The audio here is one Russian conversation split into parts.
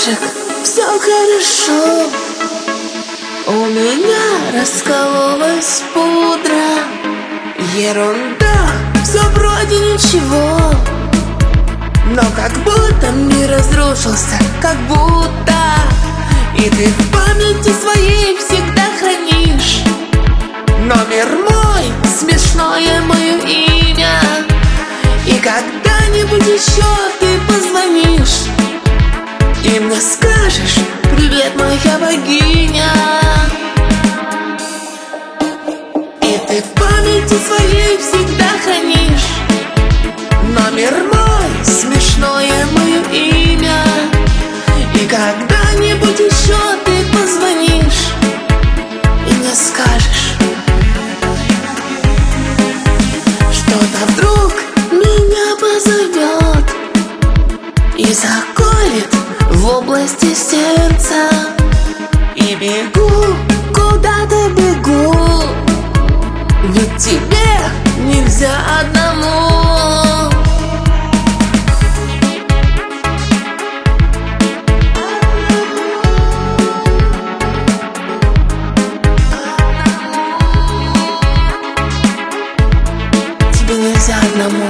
цветочек, все хорошо. У меня раскололась пудра. Ерунда, все вроде ничего. Но как будто мир разрушился, как будто. И ты в памяти своей всегда хранишь номер мой, смешное мое имя. И когда-нибудь еще ты позвонишь и мне скажешь: привет, моя богиня. И ты в памяти своей всегда хранишь номер мой, смешное мое имя. И когда-нибудь еще ты позвонишь и мне скажешь: что-то вдруг меня позовет и заколет в области сердца. И бегу, куда-то бегу, ведь тебе нельзя одному. Тебе нельзя одному.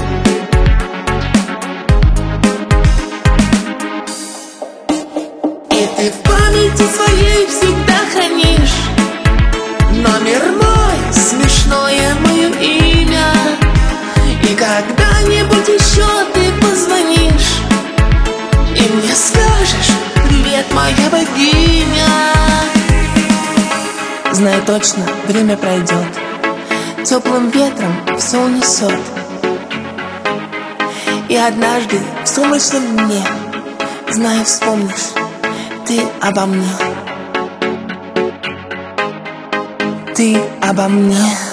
И ты в памяти своей всегда хранишь номер мой, смешное мое имя. И когда-нибудь еще ты позвонишь и мне скажешь: привет, моя богиня. Знаю точно, время пройдет, теплым ветром все унесет. И однажды в сумрачном дне, знаю, вспомнишь ты обо мне. Ты обо мне.